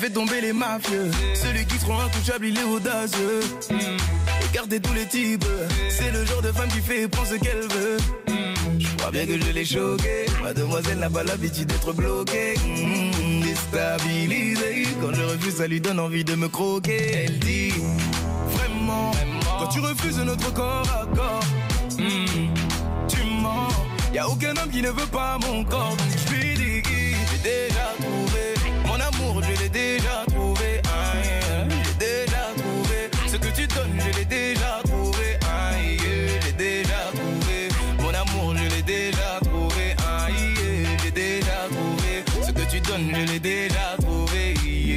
fait tomber les mafieux. Celui qui seront intouchables, il est audacieux. Écartez tous les types. C'est le genre de femme qui fait et prend ce qu'elle veut. Je crois bien que je l'ai choquée. Mademoiselle n'a pas l'habitude d'être bloquée. Déstabilisée. Quand je refuse, ça lui donne envie de me croquer. Elle dit vraiment, quand tu refuses notre corps à corps, tu mens. Y'a aucun homme qui ne veut pas mon corps. Donc je lui dis, j'ai déjà trouvé mon amour, je l'ai déjà trouvé. J'ai déjà trouvé ce que tu donnes, je l'ai déjà trouvé. J'ai déjà trouvé mon amour, je l'ai déjà trouvé. J'ai déjà trouvé ce que tu donnes, je l'ai déjà trouvé.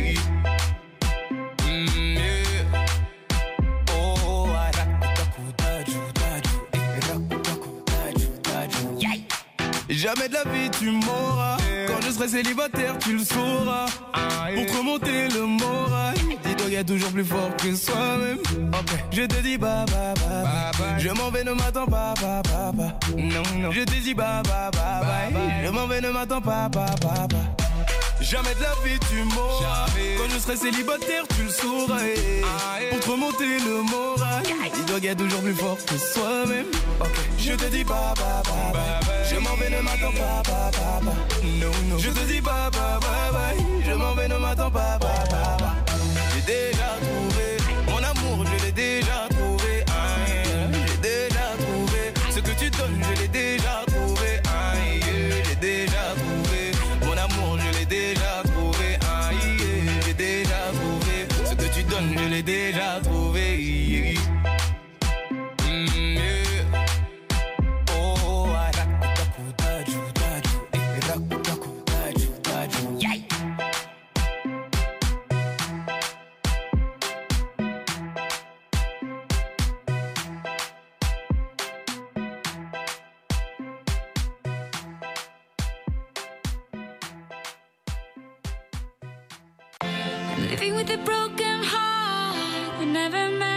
Jamais de la vie tu m'auras. Quand je serai célibataire tu le sauras. Pour te remonter le moral, dis-toi y'a toujours plus fort que soi-même. Je te dis bye bye bye bye. Je m'en vais, ne m'attends pas bye bye bye. Non non. Je te dis bye bye bye bye. Je m'en vais, ne m'attends pas bye bye bye. Jamais de la vie tu m'auras. Quand je serai célibataire tu le sauras. Pour te remonter le moral, dis-toi qu'il y a toujours plus fort que soi-même. Je te dis bye bye bye bye. Je m'en vais, ne m'attends pas bye bye bye. Non non. Je te dis bye bye bye bye. Je m'en vais, ne m'attends pas bye bye bye. J'ai déjà trouvé mon amour, je l'ai déjà trouvé. J'ai déjà trouvé ce que tu donnes, je l'ai déjà trouvé. J'ai déjà trouvé mon amour, je l'ai déjà trouvé. J'ai déjà trouvé ce que tu donnes, je l'ai déjà trouvé. Living with a broken heart, we never met.